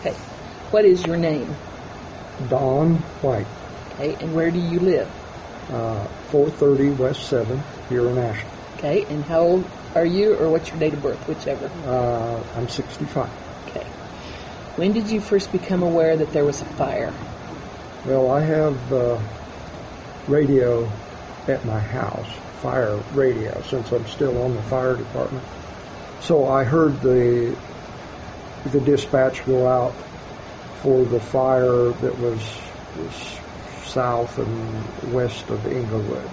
Okay. What is your name? Don White. Okay. And where do you live? 430 West 7 here in Ashland. Okay. And how old are you, or what's your date of birth, whichever? I'm 65. Okay. When did you first become aware that there was a fire? Well, I have radio at my house, fire radio, since I'm still on the fire department. So I heard the dispatch go out for the fire that was south and west of Englewood.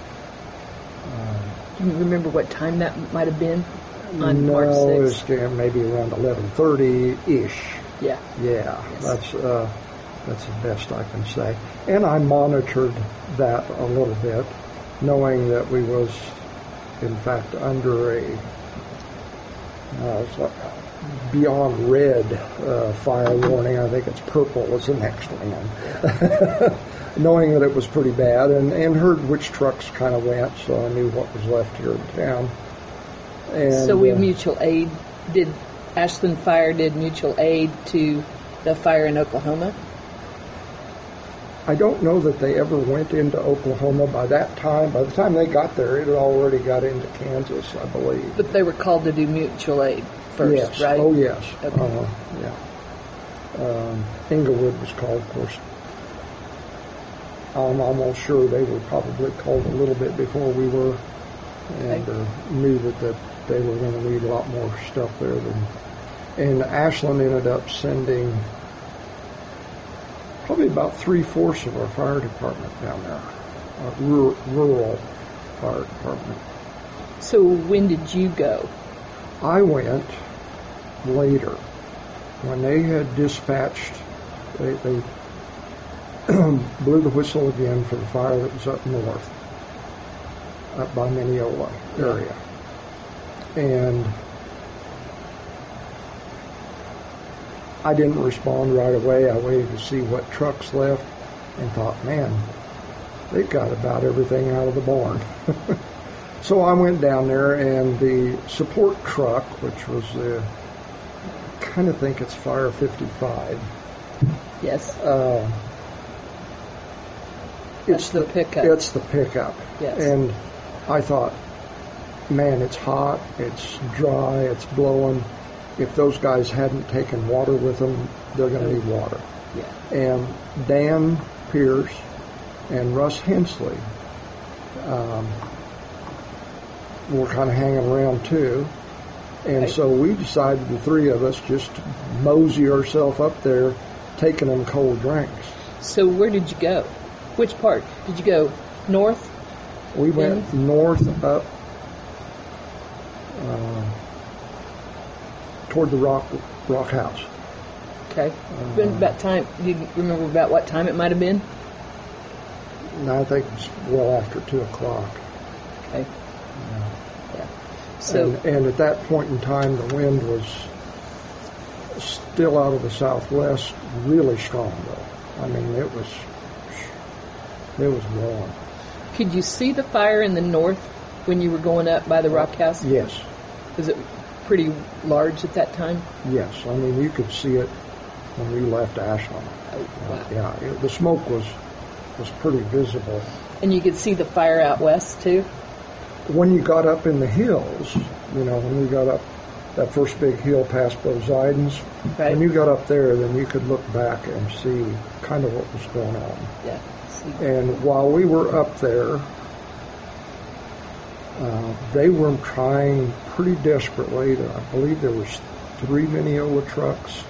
Do you remember what time that might have been on March 6th? No, it was maybe around 11:30-ish. Yeah. Yeah, Yes. that's the best I can say. And I monitored that a little bit, knowing that we was, in fact, under a it's like beyond red fire warning. I think it's purple is the next one. Knowing that it was pretty bad, and heard which trucks kind of went, so I knew what was left here in town. And, So mutual aid, Ashland Fire did mutual aid to the fire in Oklahoma? I don't know that they ever went into Oklahoma by that time. By the time they got there, it had already got into Kansas, I believe. But they were called to do mutual aid first, Yes. right? Oh, yes. Okay. Yeah. Englewood was called, of course. I'm almost sure they were probably called a little bit before we were, and knew that they were going to need a lot more stuff there than. And Ashland ended up sending probably about 3/4 of our fire department down there, rural fire department. So when did you go? I went later when they had dispatched. They blew the whistle again for the fire that was up north, up by Mineola area. And I didn't respond right away. I waited to see what trucks left and thought, man, they've got about everything out of the barn. So I went down there, and the support truck, which was I kind of think it's Fire 55. Yes. It's the pickup. It's the pickup. Yes. And I thought, man, it's hot, it's dry, it's blowing. If those guys hadn't taken water with them, they're going to need water. Yeah. And Dan Pierce and Russ Hensley were kind of hanging around too. And Right. so we decided, the three of us, just to mosey ourselves up there, taking them cold drinks. So where did you go? Which part? Did you go north? We went north up toward the Rock House. Okay. When about time? Do you remember about what time it might have been? And I think it was well after 2 o'clock. Okay. Yeah. So And at that point in time, the wind was still out of the southwest, really strong though. I mean, it was blowing. could you see the fire in the north when you were going up by the Rock House? Yes, Was it pretty large at that time? yes. I mean, you could see it when we left Ashland. Oh, wow. Yeah, the smoke was pretty visible. And you could see the fire out west too? When you got up in the hills, when we got up that first big hill past Poseidon's, Right. when you got up there, then you could look back and see kind of what was going on. Yeah. See. And while we were up there, they were trying pretty desperately I believe there was 3 Mineola trucks,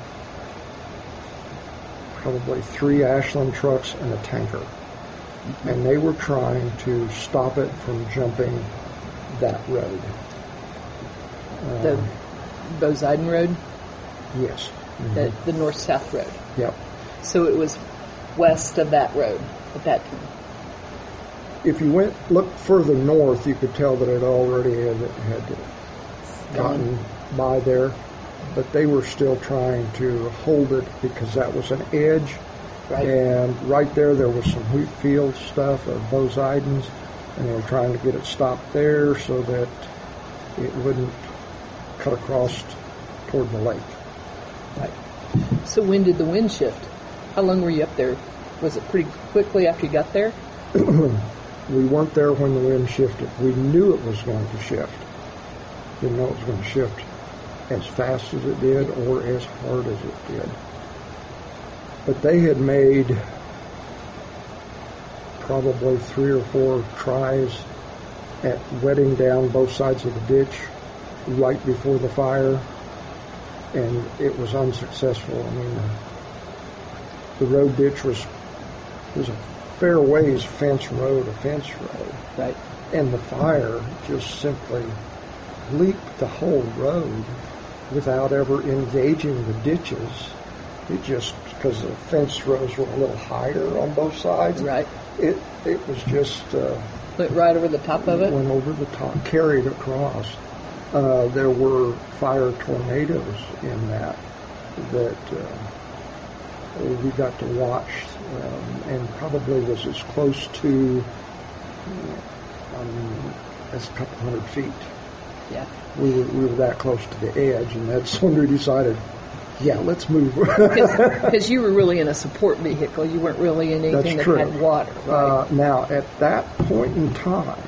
probably 3 Ashland trucks, and a tanker. And they were trying to stop it from jumping that road. The Poseidon Road? Yes. The north-south road. Yep. So it was west of that road at that time. If you looked further north, you could tell that it already had gotten by there, but they were still trying to hold it because that was an edge. Right. And right there was some wheat field stuff of Poseidon's, and they were trying to get it stopped there so that it wouldn't cut across toward the lake. Right. So when did the wind shift? How long were you up there? Was it pretty quickly after you got there? We weren't there when the wind shifted. We knew it was going to shift. Didn't know it was going to shift as fast as it did or as hard as it did. But they had made probably 3 or 4 tries at wetting down both sides of the ditch right before the fire, and it was unsuccessful. I mean, the road ditch was a fair ways a fence road, Right. and the fire just simply leaped the whole road without ever engaging the ditches. It just, because the fence rows were a little higher on both sides, Right. it was just Went right over the top of it? went over the top, carried across. There were fire tornadoes in that we got to watch, and probably was as close to as a couple hundred feet. Yeah. We were that close to the edge, and that's when we decided, yeah, let's move. Because you were really in a support vehicle. You weren't really in anything That's that true. had water. Right? Now, at that point in time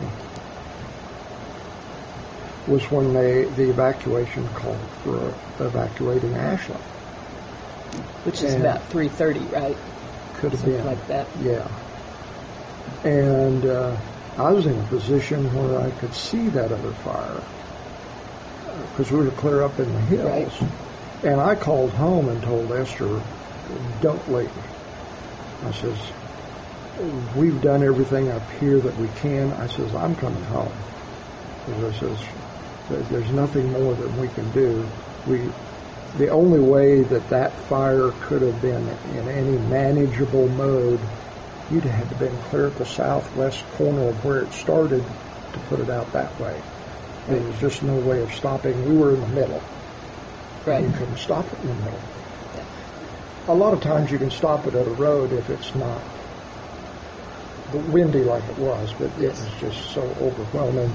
was when the evacuation called for evacuating Ashland. Which is and- about 3:30, right? Could have Something been. like that. Yeah. And I was in a position where I could see that other fire because we were clear up in the hills. Right. And I called home and told Esther, don't leave. I says, we've done everything up here that we can. I says, I'm coming home. Because I says, there's nothing more that we can do. The only way that fire could have been in any manageable mode, you'd have had to been clear at the southwest corner of where it started to put it out that way. There was just no way of stopping. We were in the middle. Right. You couldn't stop it in the middle. A lot of times you can stop it at a road if it's not windy like it was, but it was just so overwhelming.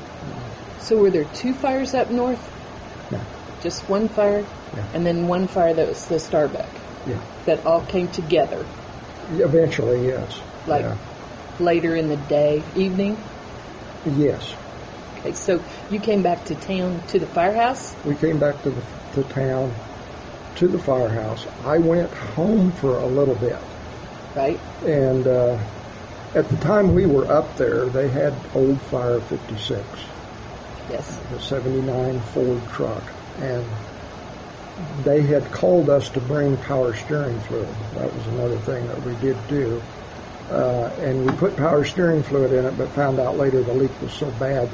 So were there 2 fires up north? No. Just one fire? Yeah. And then one fire that was the Starbuck? Yeah. That all came together Eventually, yes. Like- Yeah. later in the day, evening? Yes. Okay, so you came back to town to the firehouse? We came back to town, to the firehouse. I went home for a little bit. Right? And at the time we were up there, they had old Fire 56, Yes. the 79 Ford truck. And they had called us to bring power steering fluid. That was another thing that we did do. And we put power steering fluid in it, but found out later the leak was so bad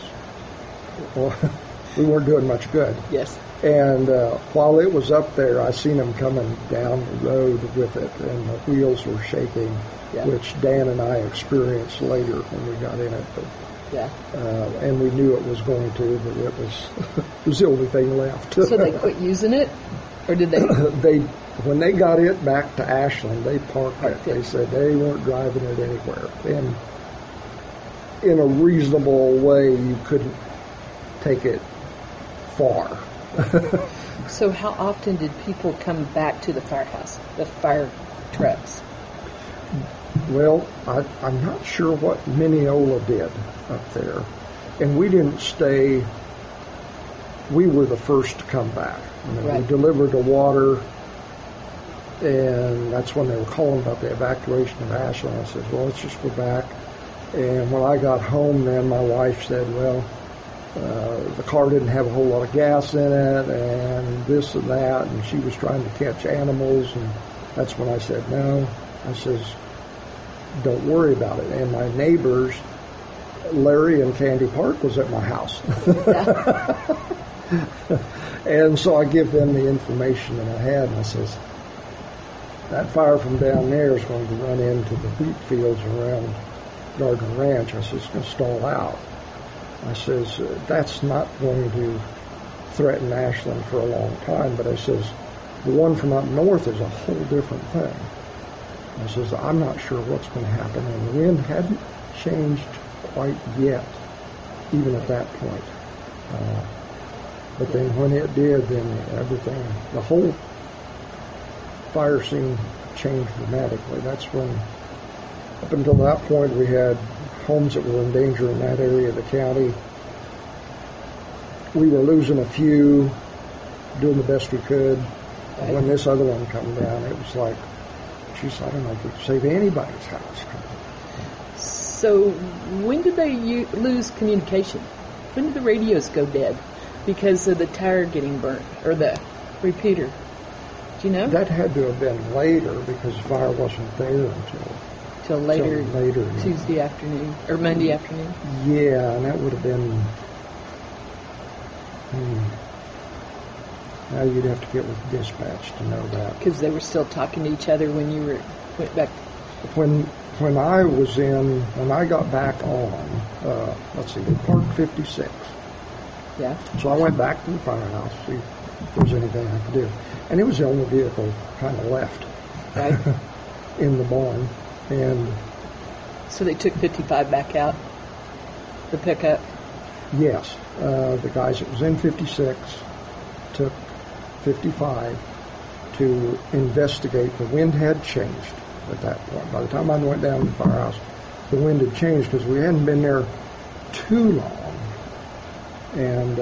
that we weren't doing much good. Yes. And while it was up there, I seen them coming down the road with it, and the wheels were shaking, Yeah. which Dan and I experienced later when we got in it. But, Yeah. and we knew it was going to, but it was the only thing left. So they quit using it? Or did they? When they got it back to Ashland, they parked it. Parked it. They said they weren't driving it anywhere. And in a reasonable way, you couldn't take it far. So how often did people come back to the firehouse, the fire trucks? Well, I'm not sure what Mineola did up there. And we didn't stay, we were the first to come back. I mean, Right. we delivered the water, and that's when they were calling about the evacuation of Ashland. I said, well, let's just go back. And when I got home then, my wife said, well, the car didn't have a whole lot of gas in it, and this and that, and she was trying to catch animals, and that's when I said, no. I says, don't worry about it. And my neighbors, Larry and Candy Park, was at my house. And so I give them the information that I had, and I says, that fire from down there is going to run into the wheat fields around Gardner Ranch. I says, it's going to stall out. I says, that's not going to threaten Ashland for a long time, but I says, the one from up north is a whole different thing. I says, I'm not sure what's going to happen, and the wind hadn't changed quite yet, even at that point. But then when it did, then everything, the whole fire scene changed dramatically. That's when, up until that point, we had homes that were in danger in that area of the county. We were losing a few, doing the best we could. Right. When this other one come down, it was like, geez, I don't know if we could save anybody's house. So when did they lose communication? When did the radios go dead? Because of the tower getting burnt, or the repeater? Do you know? That had to have been later because the fire wasn't there Till later, later Tuesday afternoon, or Monday afternoon? Yeah, and that would have been... Now you'd have to get with dispatch to know that. Because they were still talking to each other when you went back. When I got back on, let's see, Park 56. Yeah. So I went back to the firehouse to see if there was anything I could do. And it was the only vehicle kind of left Right. in the barn. And So they took 55 back out, the pickup. yes, the guys that was in 56 took 55 to investigate. The wind had changed at that point. By the time I went down to the firehouse, the wind had changed because we hadn't been there too long. And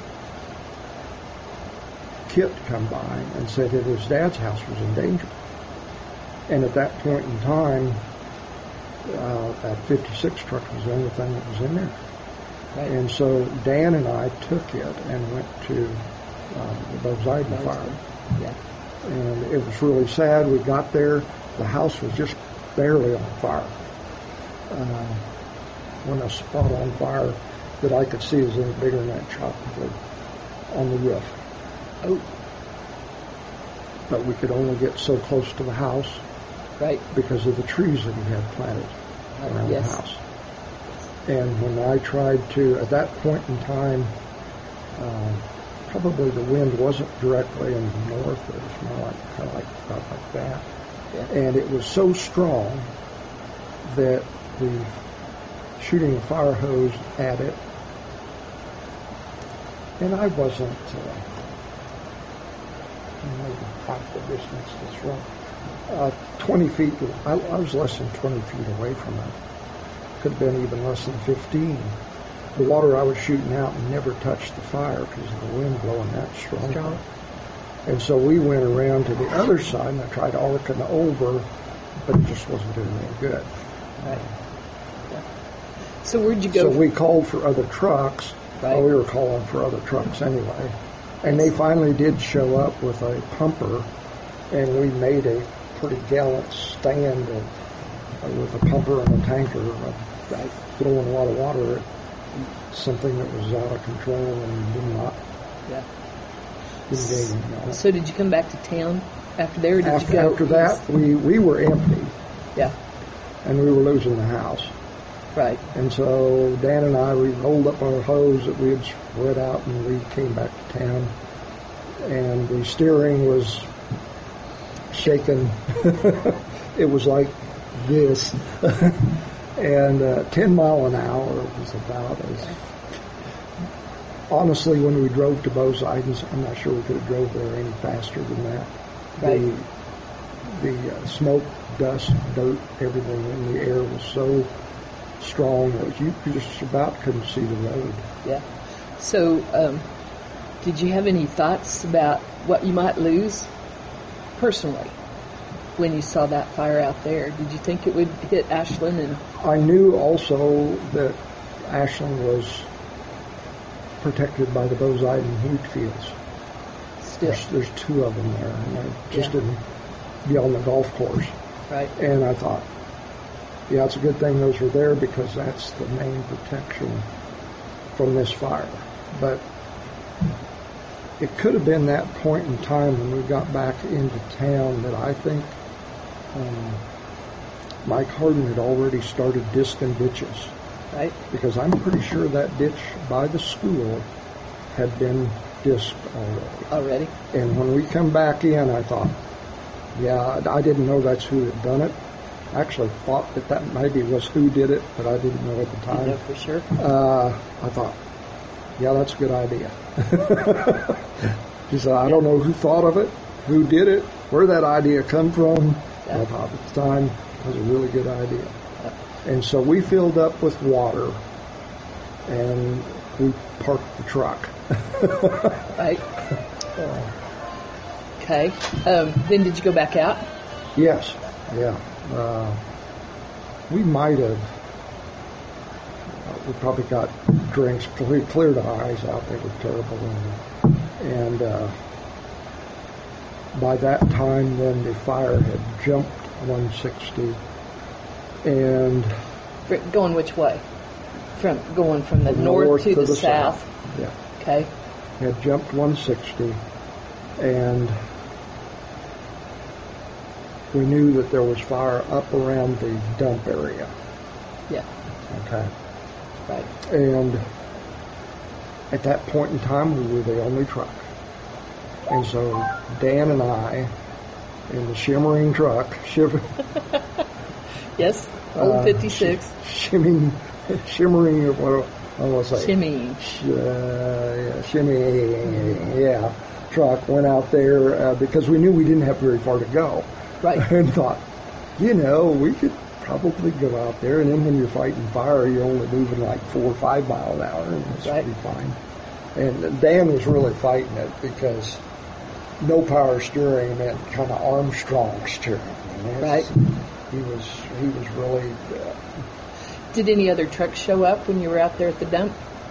Kit come by and said that his dad's house was in danger. And at that point in time, that 56 truck was the only thing that was in there. Right. And so Dan and I took it and went to the Bozeidon fire. Yeah. And it was really sad. We got there. The house was just barely on fire. When a spot on fire that I could see was any bigger than that chocolate lid on the roof. Oh. But we could only get so close to the house Right. because of the trees that we had planted around Yes. the house. And when I tried to, at that point in time, probably the wind wasn't directly in the north. It was more like kind of like that. Yeah. And it was so strong that the shooting a fire hose at it, and I wasn't maybe half the distance that's right. 20 feet, I was less than 20 feet away from it. Could have been even less than 15. The water I was shooting out never touched the fire because of the wind blowing that strong. And so we went around to the other side and I tried arcing over, but it just wasn't doing any good. Right. Yeah. So where'd you go? So we called for other trucks. Right. Well, we were calling for other trucks anyway. And they finally did show up with a pumper, and we made a pretty gallant stand with a pumper and a tanker, Right. throwing a lot of water at something that was out of control and did not Yeah. didn't gain any on it. So did you come back to town after there, or did you go? After that, we were empty, Yeah. and we were losing the house. Right. And so Dan and I, we rolled up our hose that we had spread out, and we came back to town. And the steering was shaking. It was like this. And 10 mile an hour was about as... Honestly, when we drove to Bozeidon, I'm not sure we could have drove there any faster than that. Right. The smoke, dust, dirt, everything in the air was so strong that you just about couldn't see the road. Yeah. So, did you have any thoughts about what you might lose personally when you saw that fire out there? Did you think it would hit Ashland? And I knew also that Ashland was protected by the Bozeidon wheat fields. still, There's two of them there, and I just didn't be on the golf course. right? And I thought, yeah, it's a good thing those were there because that's the main protection from this fire. But it could have been that point in time when we got back into town that I think Mike Harden had already started disking ditches. Right. Because I'm pretty sure that ditch by the school had been disked Already. And when we come back in, I thought, yeah, I didn't know that's who had done it. I actually thought that maybe was who did it, but I didn't know at the You time. know for sure. I thought, yeah, that's a good idea. She said, I don't know who thought of it, who did it, where that idea come from. Yeah. I thought at the time it was a really good idea. And so we filled up with water, and we parked the truck. Right. Okay. Then did you go back out? Yes, yeah. We might have. We probably got drinks, cleared our eyes out. They were terrible. And by that time, then the fire had jumped 160. And Going which way? Going from the north to the south. Yeah. Okay. Had jumped 160, and we knew that there was fire up around the dump area. Yeah. Okay. Right. And at that point in time, we were the only truck. And so Dan and I, in the shimmering truck, Yes. Old 56. shimmering, what I want to say? Shimmying. Shimmy, yeah, truck, went out there because we knew we didn't have very far to go. Right. And thought, we could probably go out there, and then when you're fighting fire, you're only moving like 4 or 5 miles an hour, and it's right. pretty fine. And Dan was really fighting it because no power steering meant kind of Armstrong steering. Right. He was really. Did any other trucks show up when you were out there at the dump?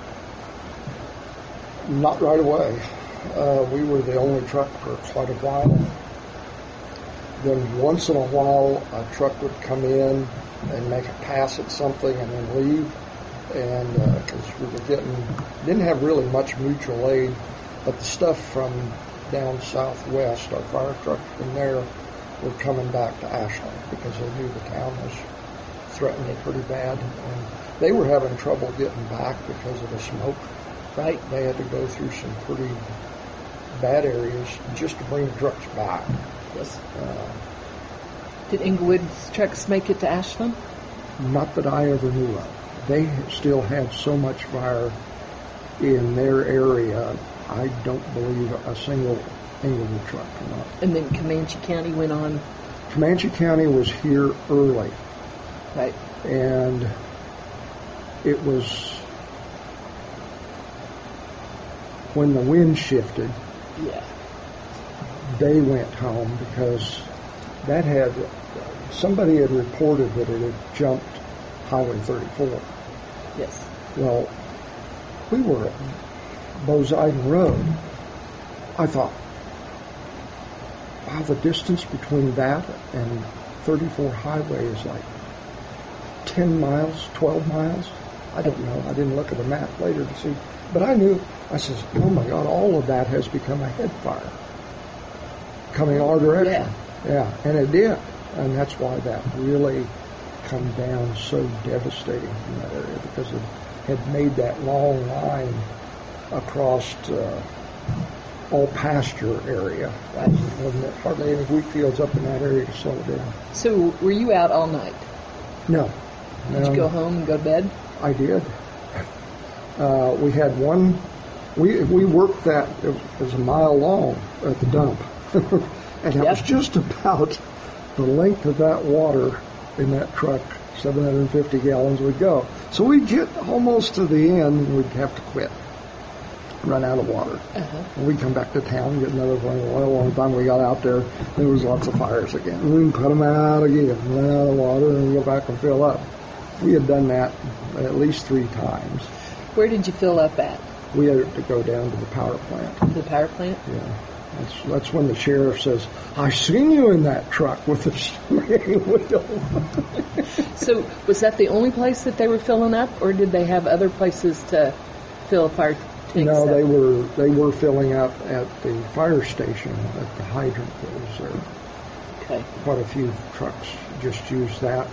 Not right away. We were the only truck for quite a while. Then once in a while, a truck would come in and make a pass at something and then leave. And because we were didn't have really much mutual aid, but the stuff from down southwest, our fire trucks from there were coming back to Ashland because they knew the town was threatening pretty bad. And they were having trouble getting back because of the smoke. Right. They had to go through some pretty bad areas just to bring the trucks back. Yes. Did Inglewood's trucks make it to Ashland? Not that I ever knew of. They still had so much fire in their area, I don't believe a single Inglewood truck came up. And then Comanche County went on. Comanche County was here early. Right. And it was when the wind shifted, Yeah. they went home because somebody had reported that it had jumped Highway 34. Yes. Well, we were at Bozeiden Road. I thought, wow, the distance between that and 34 Highway is like 10 miles, 12 miles. I don't know. I didn't look at the map later to see. But I knew, I says, oh my God, all of that has become a head fire coming our direction. Yeah, and it did. And that's why that really come down so devastating from that area, because it had made that long line across all pasture area. Right. Wasn't hardly any wheat fields up in that area to slow it down. So were you out all night? No. Did you go home and go to bed? I did. We had one. We worked that. It was a mile long at the dump, and that was just about the length of that water in that truck. 750 gallons would go. So we'd get almost to the end, and we'd have to quit, run out of water. Uh-huh. And we'd come back to town, get another thing of oil. One time we got out there was lots of fires again. And we'd put them out again, run out of water, and go back and fill up. We had done that at least 3 times. Where did you fill up at? We had to go down to the power plant. The power plant? Yeah. That's when the sheriff says, I seen you in that truck with the steering wheel. So was that the only place that they were filling up, or did they have other places to fill fire tanks No, up? they were filling up at the fire station at the hydrant that was there. Okay. Quite a few trucks just used that.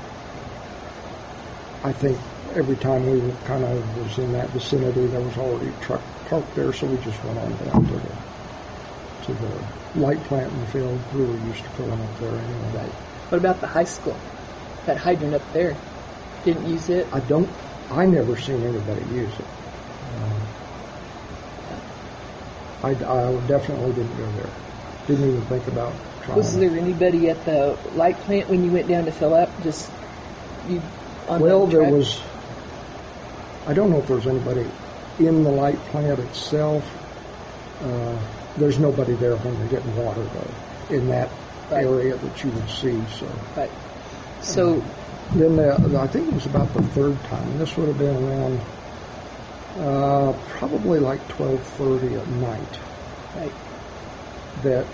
I think every time we were kind of was in that vicinity, there was already a truck parked there, so we just went on down to the light plant in the field. We were used to filling up there anyway. Right. What about the high school? That hydrant up there. Didn't use it? I never seen anybody use it. I definitely didn't go there. Didn't even think about trying. Was there anybody at the light plant when you went down to fill up? Just you on Well, the there track? was, I don't know if there's anybody in the light plant itself. There's nobody there when they're getting water, though, in that Right. area that you would see. So Right. So then I think it was about the third time. This would have been around probably like 12:30 at night right. that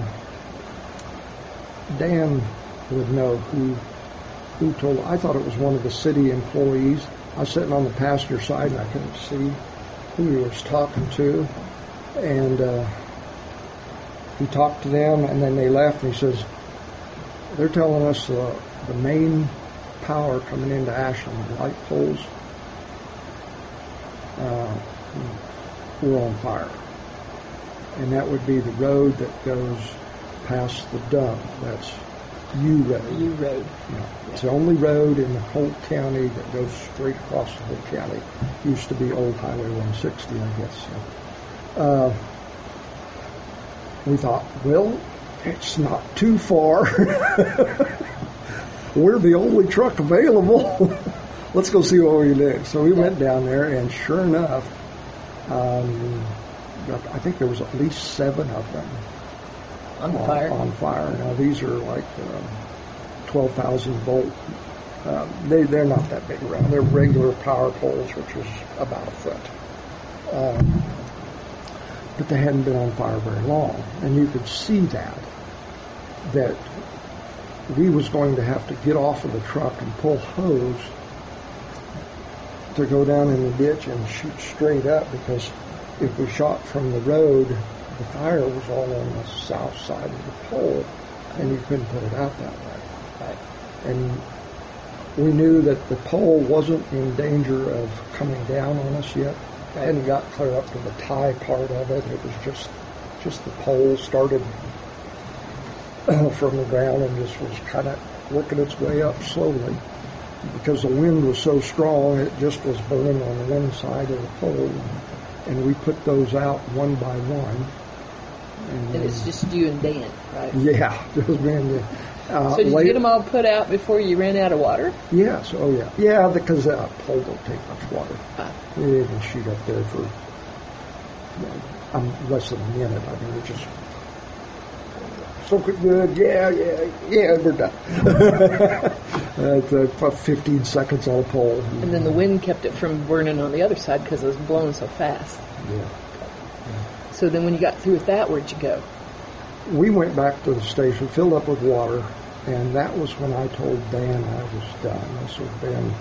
Dan would know who told. I thought it was one of the city employees. I was sitting on the passenger side and I couldn't see who he was talking to, and he talked to them, and then they left. And he says, "They're telling us the main power coming into Ashland, the light poles, were on fire, and that would be the road that goes past the dump. That's U Road. U Road. Yeah. It's the only road in the whole county that goes straight across the whole county. Used to be Old Highway 160, I guess. So, we thought, well, it's not too far. We're the only truck available. Let's go see what we do. So we went down there, and sure enough, I think there was at least 7 of them On fire. On fire. Now these are like 12,000 volt. They're not that big around. They're regular power poles, which is about a foot. But they hadn't been on fire very long, and you could see that we was going to have to get off of the truck and pull hose to go down in the ditch and shoot straight up, because if we shot from the road, the fire was all on the south side of the pole, and you couldn't put it out that way. Right. And we knew that the pole wasn't in danger of coming down on us yet. Right. Hadn't got clear up to the tie part of it. It was just the pole started from the ground and just was kind of working its way up slowly. Because the wind was so strong, it just was burning on one side of the pole. And we put those out one by one. And it's just you and Dan, right? Yeah, it was me and Dan. So did you get them all put out before you ran out of water? Yes, oh yeah. Yeah, because that pole don't take much water. Ah. We didn't shoot up there for less than a minute. I mean, it just so good. Yeah, we're done. It's 15 seconds on a pole. And then the wind kept it from burning on the other side because it was blowing so fast. Yeah. So then when you got through with that, where'd you go? We went back to the station, filled up with water, and that was when I told Dan I was done. This would have been,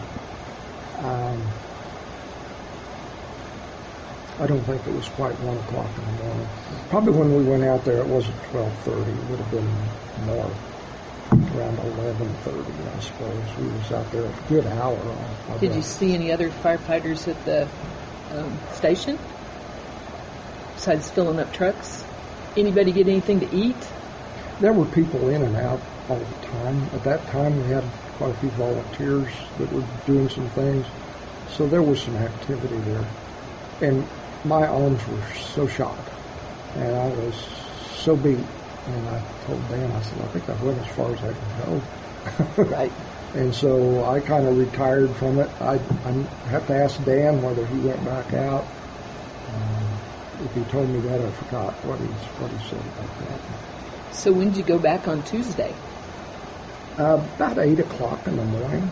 I don't think it was quite 1 o'clock in the morning. Probably when we went out there, it wasn't 12:30. It would have been more, around 11:30, I suppose. We was out there a good hour. Did you see any other firefighters at the station besides filling up trucks? Anybody get anything to eat? There were people in and out all the time. At that time, we had quite a few volunteers that were doing some things. So there was some activity there. And my arms were so shot, and I was so beat. And I told Dan, I said, I think I went as far as I can go. Right. And so I kind of retired from it. I have to ask Dan whether he went back out. If he told me that, I forgot what he said about that. So when did you go back on Tuesday? About 8 o'clock in the morning.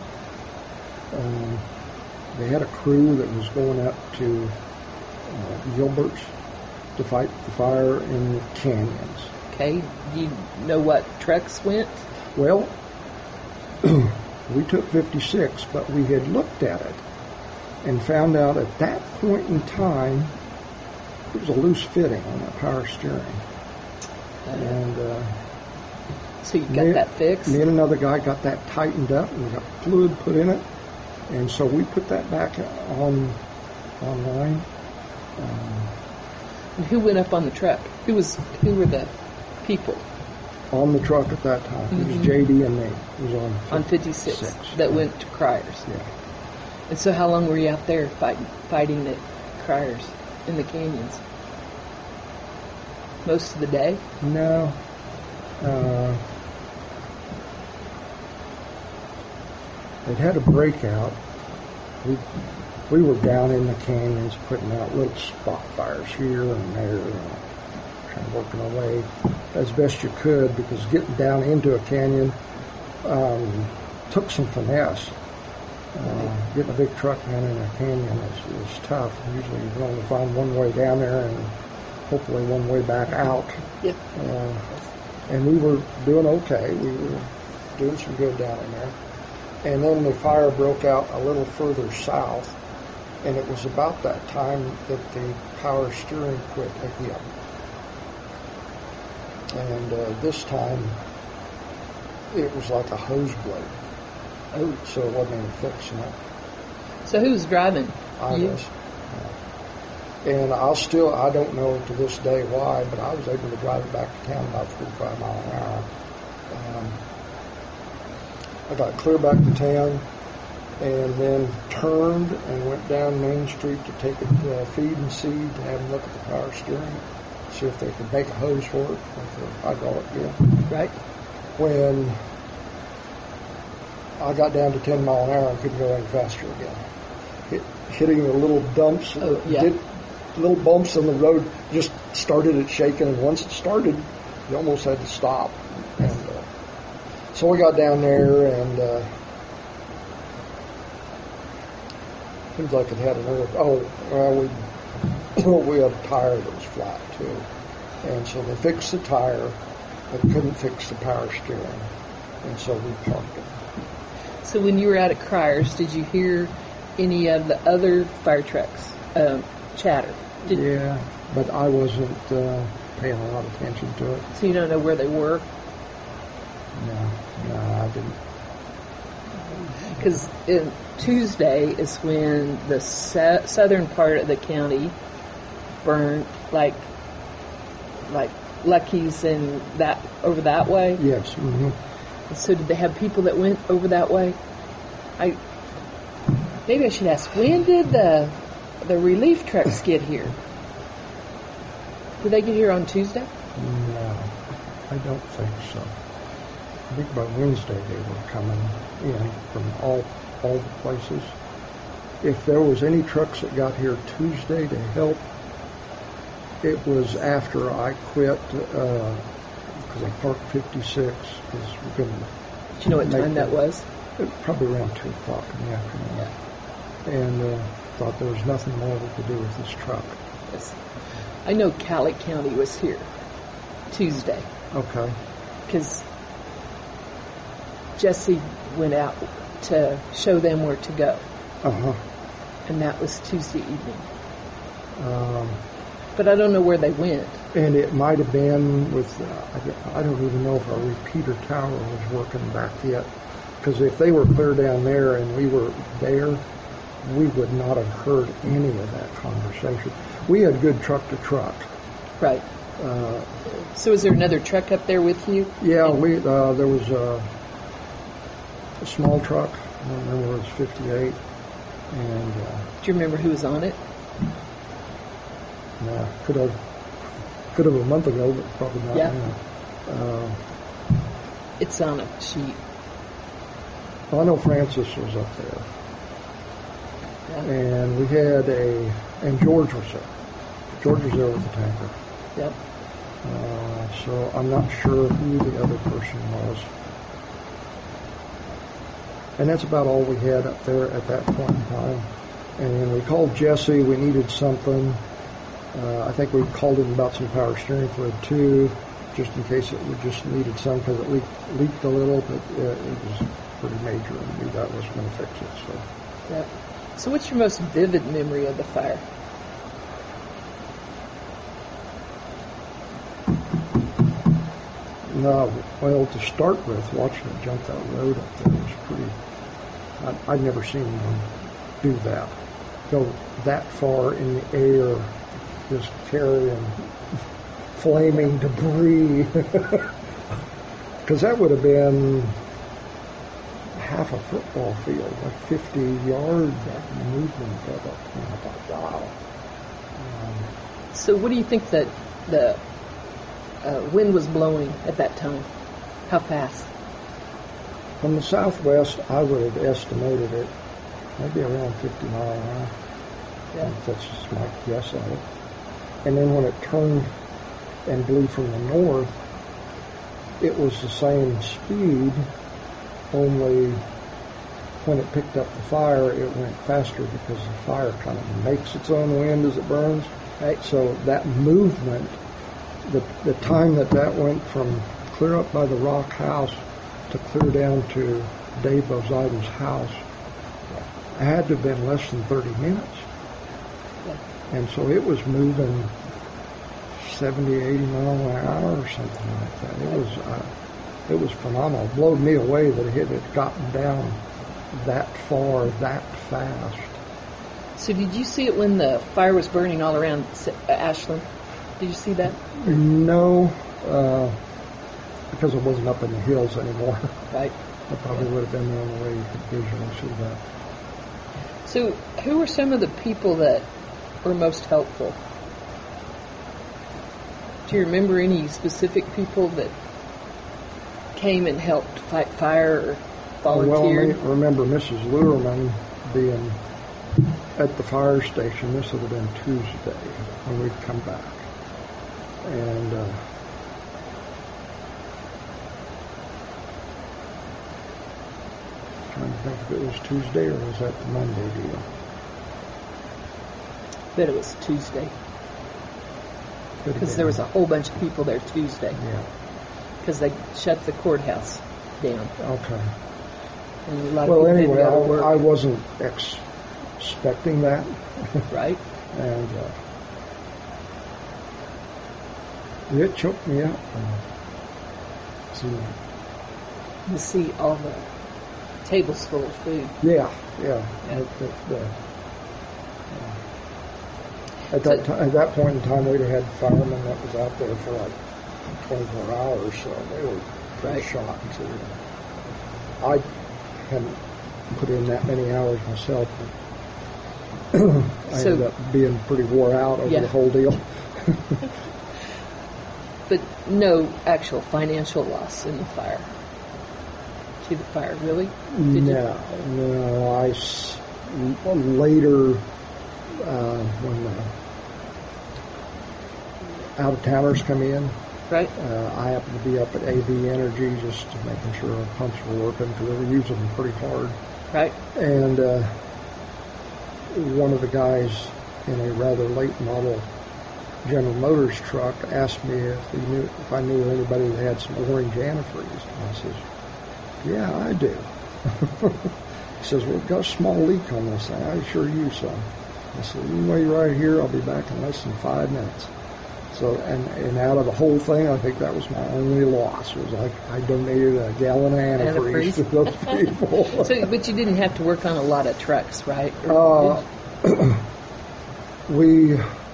They had a crew that was going up to Gilbert's to fight the fire in the canyons. Okay. Do you know what trucks went? Well, we took 56, but we had looked at it and found out at that point in time there was a loose fitting on that power steering. And so you got that fixed? Me and another guy got that tightened up, and we got fluid put in it. And so we put that back online. And who went up on the truck? Who were the people? On the truck at that time. Mm-hmm. It was JD and me. It was on 56 that went to Cryers. Yeah. And so how long were you out there fighting the Cryers in the canyons? most of the day? No. It had a breakout. We were down in the canyons putting out little spot fires here and there, kind of working our way as best you could, because getting down into a canyon took some finesse. Getting a big truck down in a canyon is tough. Usually you can only find one way down there and hopefully one way back out. Yep. And we were doing okay. We were doing some good down in there. And then the fire broke out a little further south, and it was about that time that the power steering quit again. And this time, it was like a hose blade. Oh. So it wasn't any fixing it. So who was driving? I You? was. And I don't know to this day why, but I was able to drive it back to town about 45 miles an hour. I got clear back to town and then turned and went down Main Street to take it to Feed and Seed to have them look at the power steering, see if they could make a hose for it with the hydraulic gear. Right. When I got down to 10 mile an hour, I couldn't go any faster again. Hitting the little dumps, little bumps on the road, just started it shaking, and once it started, you almost had to stop. And so we got down there, and seems like it had we had a tire that was flat too, and so they fixed the tire, but couldn't fix the power steering, and so we parked it. So when you were out at Cryers, did you hear any of the other fire trucks chatter? Yeah, but I wasn't paying a lot of attention to it. So you don't know where they were? No, I didn't. Because Tuesday is when the southern part of the county burned, like Lucky's and that over that way. Yes. Mm-hmm. So did they have people that went over that way? Maybe I should ask, when did the relief trucks get here? Did they get here on Tuesday? No, I don't think so. I think by Wednesday they were coming in from all the places. If there was any trucks that got here Tuesday to help, it was after I quit, because I parked 56, because we couldn't. Do you know what time that was? Probably around 2 o'clock in the afternoon. Yeah. And thought there was nothing more we could do with this truck. Yes. I know Cowlitz County was here Tuesday. Okay. Because Jesse went out to show them where to go. Uh-huh. And that was Tuesday evening. But I don't know where they went. And it might have been with, I don't even know if our repeater tower was working back yet. Because if they were clear down there and we were there, we would not have heard any of that conversation. We had good truck to truck. Right. So is there another truck up there with you? Yeah, there was a small truck. I don't remember, it was 58. And do you remember who was on it? No, could have a month ago, but probably not now. It's on a sheet. I know Francis was up there. Yeah. And we had and George was there. George was there with the tanker. Yep. So I'm not sure who the other person was. And that's about all we had up there at that point in time. And we called Jesse. We needed something. I think we called him about some power steering fluid too, just in case we just needed some, because it leaked a little, but it was pretty major, and we knew that was going to fix it. So. Yep. So what's your most vivid memory of the fire? No, well, to start with, watching it jump that road up there was pretty. I'd never seen them do that. Go that far in the air, just carrying flaming debris. Because that would have been half a football field, like 50 yard movement of it. And I thought, wow. So what do you think that the wind was blowing at that time? How fast? From the southwest, I would have estimated it maybe around 50 mile an hour. Yeah. That's just my guess of it. And then when it turned and blew from the north, it was the same speed, only when it picked up the fire, it went faster because the fire kind of makes its own wind as it burns. Right. So that movement, the time that went from clear up by the rock house to clear down to Dave Bozaiden's house, had to have been less than 30 minutes. Yeah. And so it was moving 70, 80 miles an hour or something like that. It was phenomenal. It blew me away that it had gotten down that far, that fast. So did you see it when the fire was burning all around Ashland? Did you see that? No, because it wasn't up in the hills anymore. Right. That probably would have been the only way you could visually see that. So who were some of the people that were most helpful? Do you remember any specific people that came and helped fight fire or volunteered? Well, I remember Mrs. Lurman being at the fire station. This would have been Tuesday when we'd come back. And trying to think if it was Tuesday or was that the Monday deal? Bet it was Tuesday. Could have Because been. there was a whole bunch of people there Tuesday. Yeah. Because they shut the courthouse down. Okay. And a lot of Well, people anyway, didn't go to work. I wasn't expecting that. Right? And it choked me up. So, To see all the tables full of food. yeah. At that point in time, we'd have had firemen that was out there for like 24 hours, so they were pretty shocked. I hadn't put in that many hours myself. But I ended up being pretty wore out over the whole deal. But no actual financial loss in the fire. To the fire, really? Did No. Later, when the out-of-towners come in, right? I happened to be up at AB Energy just making sure our pumps were working because they were using them pretty hard. Right. And one of the guys in a rather late model General Motors truck asked me if I knew anybody that had some orange antifreeze. And I says, yeah, I do. He says, well, we've got a small leak on this thing. I sure use some. I said, you wait right here. I'll be back in less than 5 minutes. So, and out of the whole thing, I think that was my only loss. Was like I donated a gallon of antifreeze to those people. So, but you didn't have to work on a lot of trucks, right? We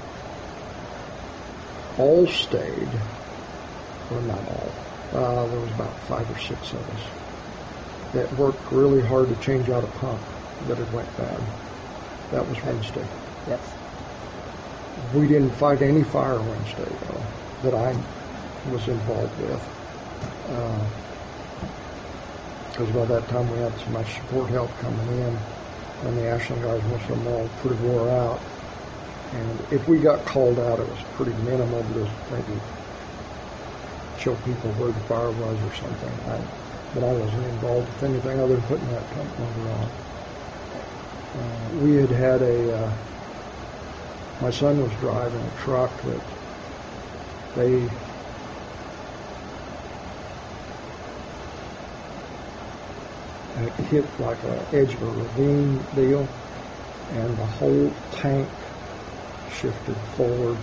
all stayed, or not all. There was about 5 or 6 of us that worked really hard to change out a pump that had went bad. That was Wednesday. Yes. We didn't fight any fire Wednesday, though, that I was involved with. Because by that time we had so much support help coming in, and the Ashland guys, most of them all pretty wore out. And if we got called out, it was pretty minimal, because maybe show people where the fire was or something. But I wasn't involved with anything other than putting that pump motor on. We had my son was driving a truck that they hit like an edge of a ravine deal, and the whole tank shifted forward.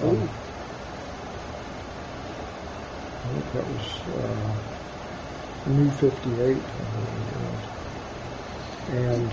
I think that was New 58, I believe it was. And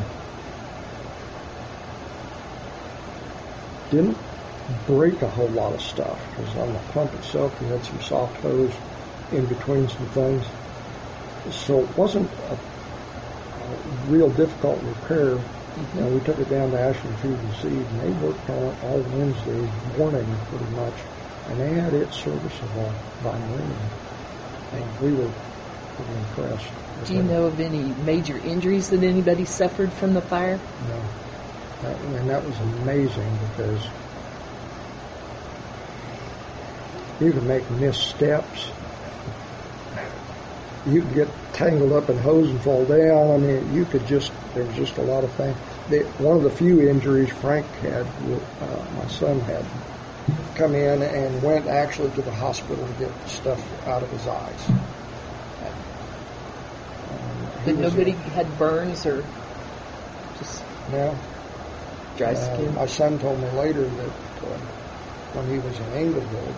didn't break a whole lot of stuff, because on the pump itself we had some soft hose in between some things. So it wasn't a real difficult repair. Mm-hmm. And we took it down to Ashland Food and Seed, and they worked on it all Wednesday morning pretty much. and they had it serviceable by noon. And we were pretty impressed. Do you know of any major injuries that anybody suffered from the fire? No. And that was amazing because you could make missteps. You could get tangled up in hose and fall down. I mean, there was just a lot of things. One of the few injuries Frank had, my son had, come in and went actually to the hospital to get stuff out of his eyes. But nobody had burns or just dry skin? My son told me later that when he was in Englewood,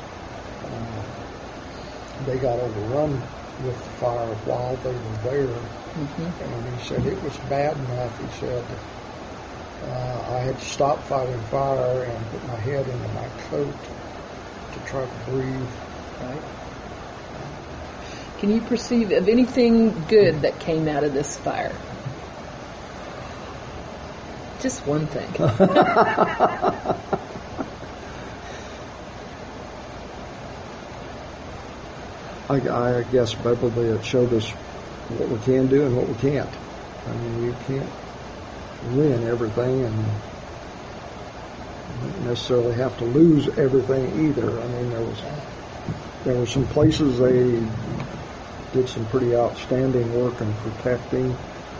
they got overrun with the fire while they were there. Mm-hmm. And he said it was bad enough. He said, I had to stop fighting fire and put my head into my coat to try to breathe. Right. Can you perceive of anything good that came out of this fire? Just one thing. I guess probably it showed us what we can do and what we can't. I mean, you can't win everything and don't necessarily have to lose everything either. I mean, there were some places they did some pretty outstanding work in protecting.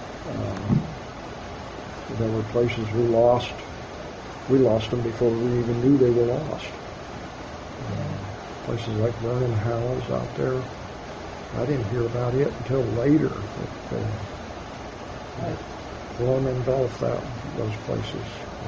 There were places we lost. We lost them before we even knew they were lost. Places like Vernon Howells out there. I didn't hear about it until later. Gorham engulfed those places.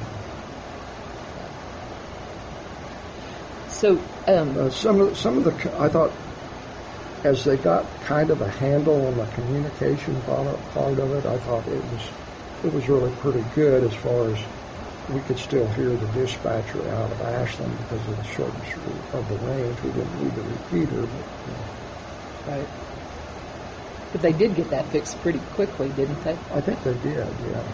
So some of the I thought as they got kind of a handle on the communication part of it, I thought it was really pretty good as far as we could still hear the dispatcher out of Ashland because of the shortness of the range. We didn't need the repeater. Right. But they did get that fixed pretty quickly, didn't they? I think they did,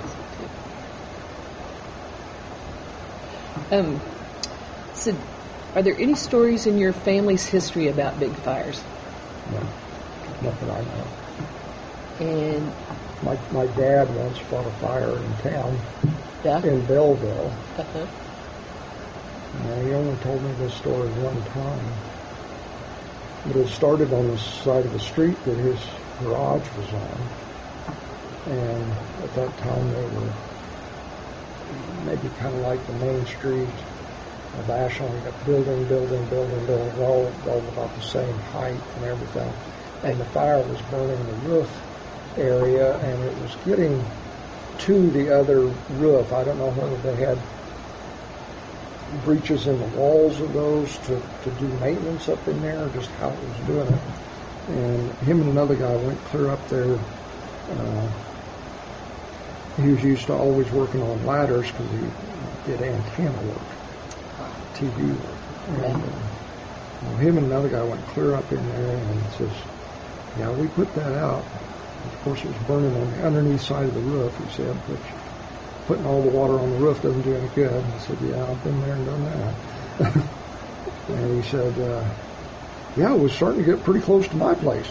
yeah. So, are there any stories in your family's history about big fires? No, nothing I know. And my dad once fought a fire in town, in Belleville. Uh-huh. And he only told me this story one time. But it started on the side of the street that his garage was on. And at that time they were maybe kind of like the main street of Ashland. You got building, all about the same height and everything. And the fire was burning the roof area, and it was getting to the other roof. I don't know whether they had breaches in the walls of those to do maintenance up in there, or just how it was doing it. And him and another guy went clear up there. He was used to always working on ladders because he did antenna work, TV work. And him and another guy went clear up in there and says, yeah, we put that out. Of course, it was burning on the underneath side of the roof, he said, but putting all the water on the roof doesn't do any good. And I said, yeah, I've been there and done that. And he said, yeah, it was starting to get pretty close to my place.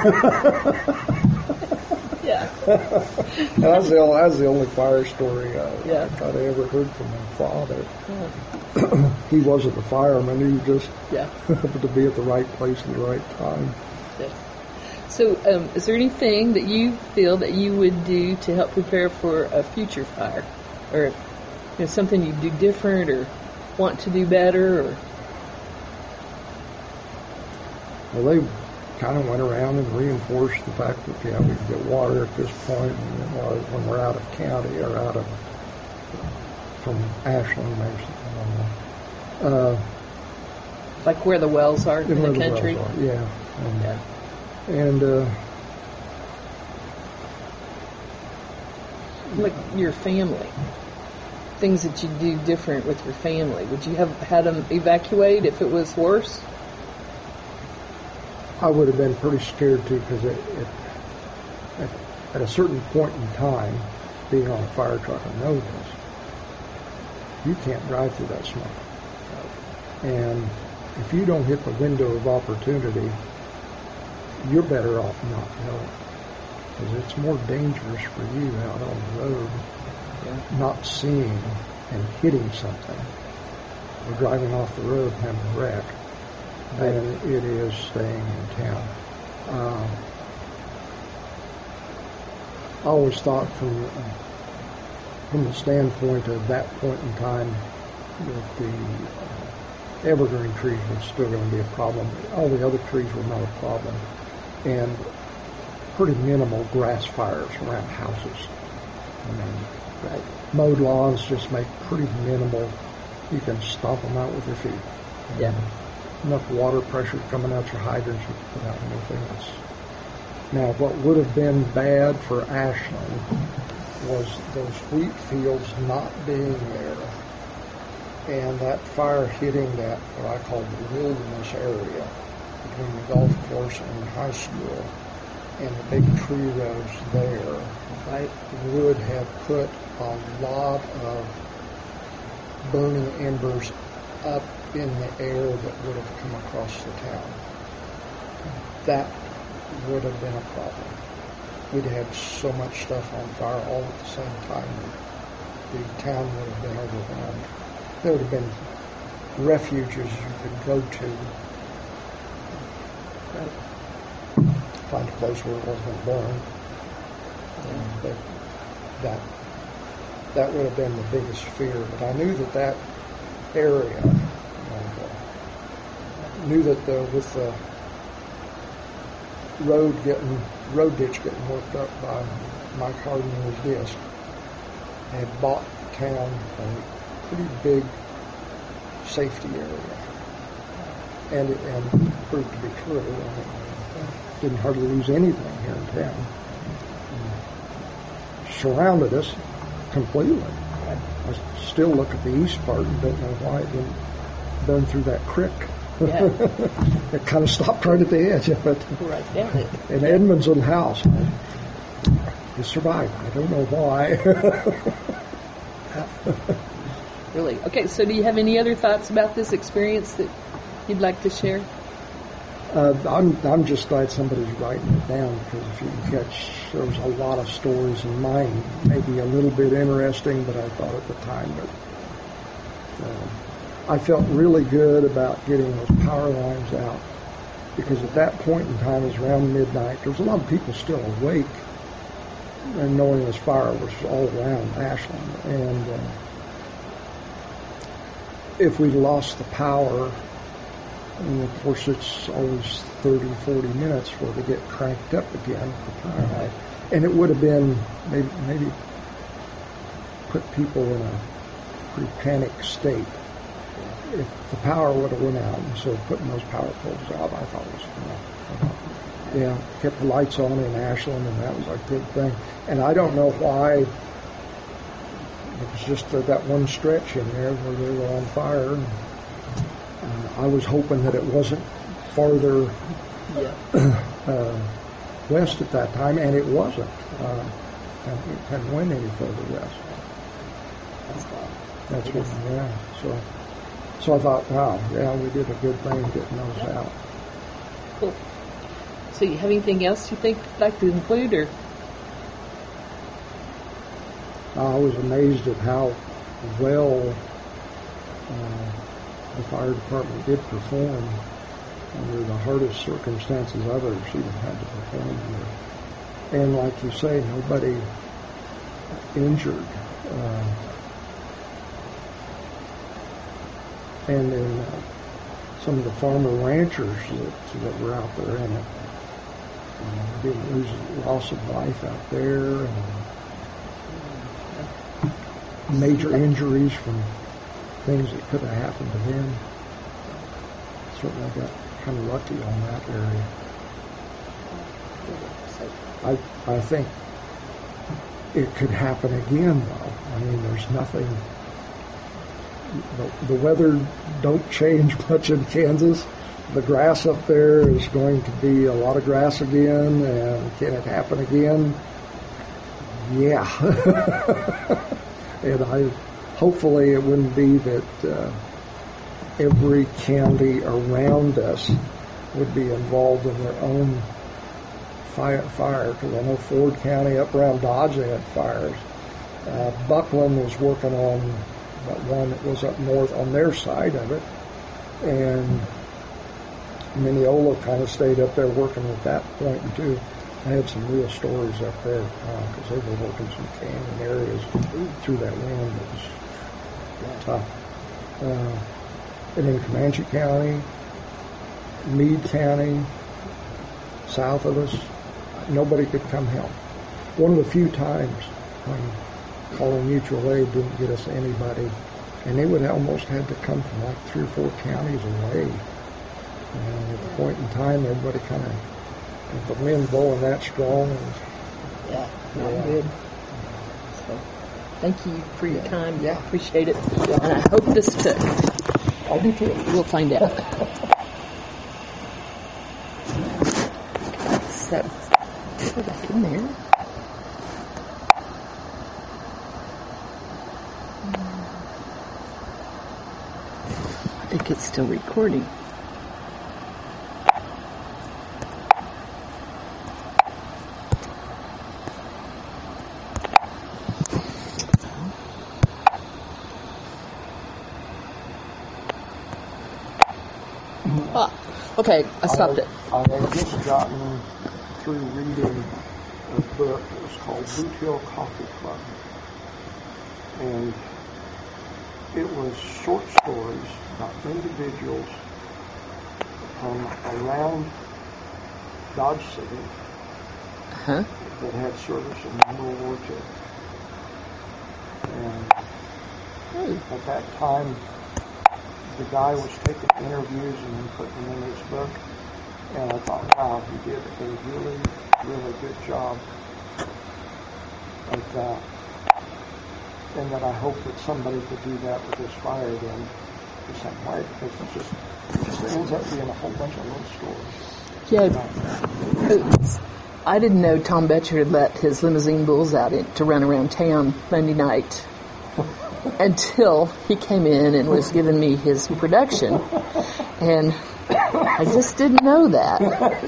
Yeah. That's the only fire story I ever heard from my father. Yeah. He wasn't a fireman. He was just happened to be at the right place at the right time. Yeah. So is there anything that you feel that you would do to help prepare for a future fire? Or something you do different or want to do better? Or Well, they kind of went around and reinforced the fact that, we can get water at this point when we're out of county or out of from Ashland, maybe. Like where the wells are in the country? Yeah. And like your family, things that you do different with your family. Would you have had them evacuate if it was worse? I would have been pretty scared too, because at a certain point in time, being on a fire truck, I know this, you can't drive through that smoke. And if you don't hit the window of opportunity, you're better off not going, because it's more dangerous for you out on the road, not seeing and hitting something or driving off the road and having a wreck than it is staying in town. I always thought from the standpoint of that point in time that the evergreen trees were still going to be a problem. All the other trees were not a problem. And pretty minimal grass fires around houses. I mean, mowed lawns just make pretty minimal. You can stomp them out with your feet. Yeah. Enough water pressure coming out your hydrants, you can put out anything else. Now, what would have been bad for Ashland was those wheat fields not being there, and that fire hitting that, what I call the wilderness area between the golf course and the high school, and the big tree rows there, would have put a lot of burning embers up in the air that would have come across the town. That would have been a problem. We'd have so much stuff on fire all at the same time that the town would have been overwhelmed. There would have been refuges you could go to, find a place where it wasn't going to burn. But that would have been the biggest fear. But I knew that area, knew that with the road ditch getting worked up by Mike Hardin and his disc, I had bought town a pretty big safety area, and it proved to be true. Didn't hardly lose anything here in town. Surrounded us completely. I still look at the east part and don't know why it didn't burn through that creek. Yeah. It kind of stopped right at the edge of it. Right down it. In Edmund's little house. It survived. I don't know why. Really? Okay, so do you have any other thoughts about this experience that you'd like to share? I'm just glad somebody's writing it down, because if you can catch, there was a lot of stories in mine, maybe a little bit interesting, but I thought at the time that I felt really good about getting those power lines out, because at that point in time, it was around midnight. There was a lot of people still awake and knowing this fire was all around Ashland. And if we lost the power, and of course it's always 30, 40 minutes before they get cranked up again for power. And it would have been maybe put people in a pretty panicked state. If the power would have went out, and so putting those power poles out, I thought was enough. Yeah, kept the lights on in Ashland, and that was a good thing. And I don't know why. It was just that one stretch in there where they were on fire. And, I was hoping that it wasn't farther west at that time, and it wasn't. And it hadn't went any further west. That's what, yeah. So I thought, wow, yeah, we did a good thing getting those out. Cool. So you have anything else you think you'd like to include, or? I was amazed at how well the fire department did perform under the hardest circumstances I've ever seen them had to perform under. And like you say, nobody injured. And then some of the farmer ranchers that were out there in it didn't lose loss of life out there, and major injuries from things that could have happened to them. Certainly got kind of lucky on that area. I think it could happen again, though. I mean, there's nothing. The weather don't change much in Kansas. The grass up there is going to be a lot of grass again, and can it happen again? Yeah. And hopefully it wouldn't be that every county around us would be involved in their own fire. Because I know Ford County up around Dodge, they had fires. Buckland was working on that one that was up north on their side of it. And Mineola kind of stayed up there working at that point too. I had some real stories up there because they were working some canyon areas through that wind. It was tough. And in Comanche County, Meade County, south of us, nobody could come help. One of the few times when calling mutual aid didn't get us anybody, and they would almost had to come from like 3 or 4 counties away. And at the point in time, everybody kind of, with the wind blowing that strong. Not good. So, thank you for your time. Yeah, appreciate it. And I hope this took. I do too. We'll find out. So, go back in there. I think it's still recording. Okay, I stopped it. I had just gotten through reading a book that was called Boot Hill Coffee Club. And it was short stories about individuals from around Dodge City that had service in World War II. And at that time, the guy was taking interviews and then putting them in his book. And I thought, wow, he did a really, really good job at that. And that I hope that somebody could do that with this fire then the same way, because it just ends up being a whole bunch of little stories. Yeah, I didn't know Tom Betcher had let his limousine bulls out to run around town Monday night until he came in and was giving me his production. And I just didn't know that.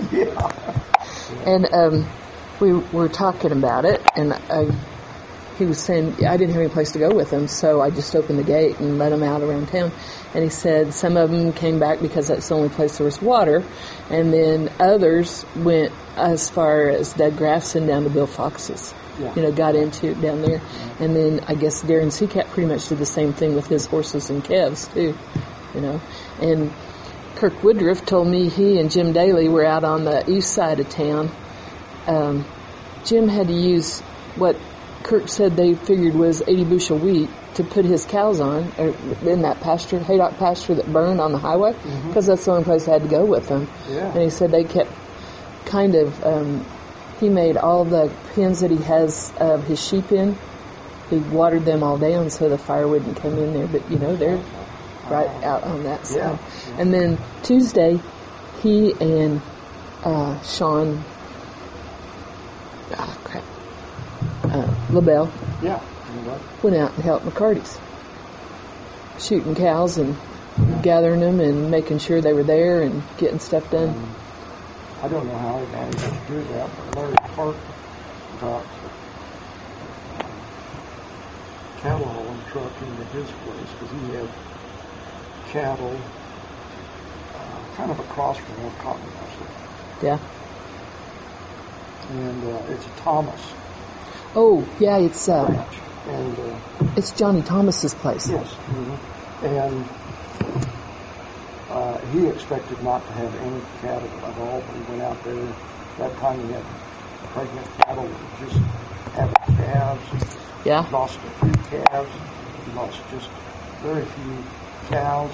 And we were talking about it, and he was saying I didn't have any place to go with him, so I just opened the gate and let him out around town. And he said some of them came back because that's the only place there was water, and then others went as far as Doug Grafson down to Bill Fox's. Yeah. Got into it down there. Yeah. And then I guess Darren Seacat pretty much did the same thing with his horses and calves too, And Kirk Woodruff told me he and Jim Daly were out on the east side of town. Jim had to use what Kirk said they figured was 80 bushel wheat to put his cows on in that pasture, haydock pasture that burned on the highway, because that's the only place I had to go with them. Yeah. And he said they kept kind of, he made all the pens that he has of his sheep in, he watered them all down so the fire wouldn't come in there. But, they're right out on that side. Yeah. And then Tuesday, he and Sean, LaBelle, went out and helped McCarty's, shooting cows and gathering them and making sure they were there and getting stuff done. I don't know how he managed to do that, but Larry Park got cattle hauling truck into his place because he had cattle kind of across from where Cotton was. Yeah. And it's a Thomas. Oh, yeah, it's ranch. And it's Johnny Thomas's place. Yes. Mm-hmm. And he expected not to have any cattle at all, but he went out there. That time he had pregnant cattle that just had calves. Yeah. He lost a few calves. He lost just very few cows.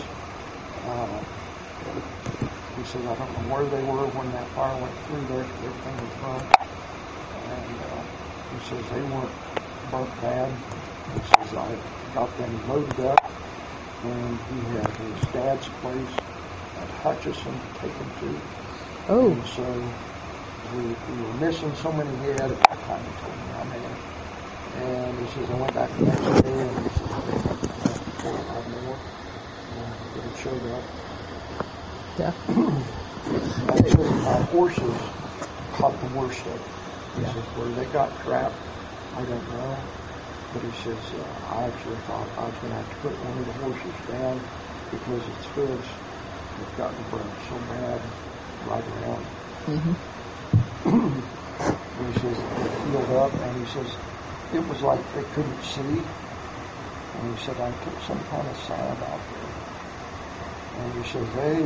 He said, I don't know where they were when that fire went through there, because everything was burnt. And he says they weren't burnt bad. He says I got them loaded up, and he had his dad's place at Hutchison to take them to. Oh. And so we were missing so many head at that time, he told me how many. And he says I went back the next day, and he says I have 4 or 5 more. that had showed up. Yeah. And it was my horses caught the worst of it. He says, where they got trapped, I don't know. But he says, I actually thought I was going to have to put one of the horses down because its hooves had gotten burned so bad right around. Mm-hmm. And he says, it healed up, and he says, it was like they couldn't see. And he said, I took some kind of salve out there. And he says, they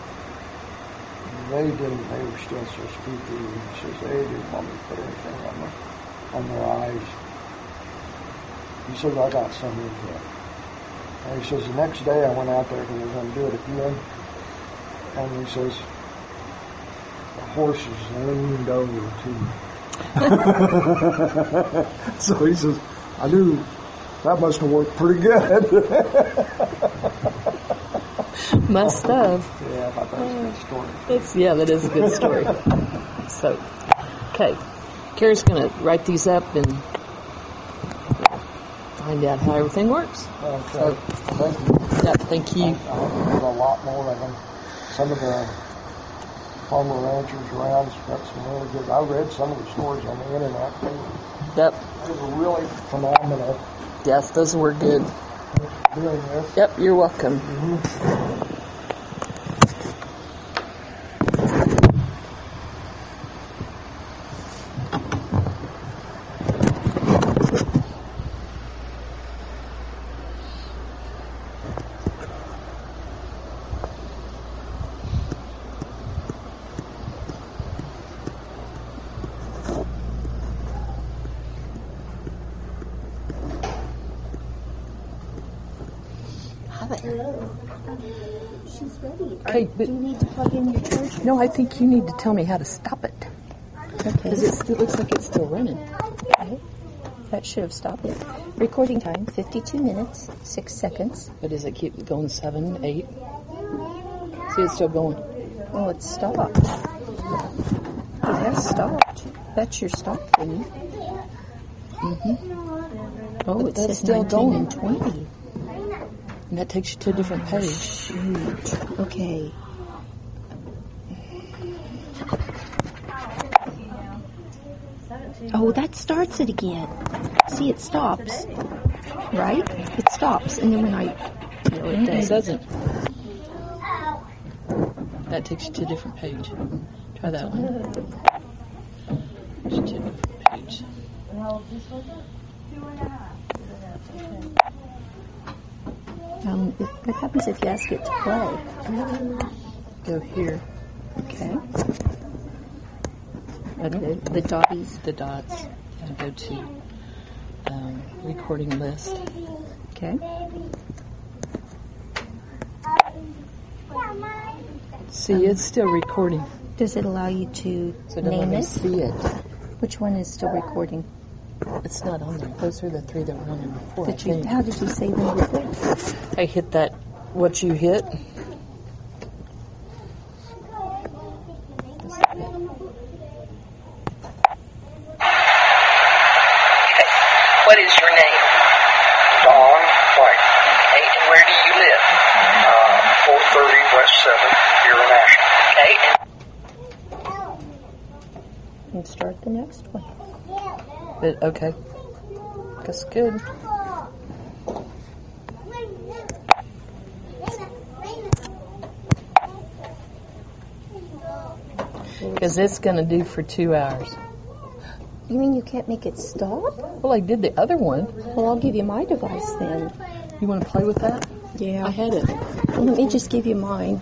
were still so spooky. He says, they didn't want me to put anything on their eyes. He says, I got some in here. And he says, the next day I went out there because I was going to do it again. And he says, the horses leaned over to me. So he says, I knew that must have worked pretty good. Must have. Yeah, I thought that was a good story. That is a good story. So, okay. Carrie's going to write these up and find out how everything works. Okay. So, Thank you. yeah, thank you. I read a lot more of them. Some of the farmer ranchers around got some really good. I read some of the stories on the internet. Yep. They were really phenomenal. Yes, those were good. Doing this. Yep, you're welcome. Mm-hmm. She's ready. Okay, Do you need to plug in your charger? No, I think you need to tell me how to stop it. Okay. Because it still looks like it's still running. Okay. That should have stopped it. Recording time, 52 minutes, 6 seconds. But does it keep going 7, 8? See, it's still going. Oh, it stopped. It has stopped. That's your stop thing. Mm-hmm. Oh, But it that's says still 19 going. and 20. And that takes you to a different page. Shoot. Okay. Oh, that starts it again. See, it stops. Right? It stops. And then when I... No, it It doesn't. doesn't. That takes you to a different page. Try that one. Takes you to a different page. What happens if you ask it to play? Go here. Okay. Okay. The dotties. The dots. And go to recording list. Okay. See, it's still recording. Does it allow you to So don't let name me it? see it. Which one is still recording? It's not on there. Those are the 3 that were on there before, I think. How did you say them before? I hit that, what you hit. What is your name? Dawn White. Okay, and where do you live? 430 West 7th here in Ashland. Okay, And start the next one. Okay. That's good. Because it's going to do for 2 hours. You mean you can't make it stop? Well, I did the other one. Well, I'll give you my device then. You want to play with that? Yeah. I had it. Well, let me just give you mine.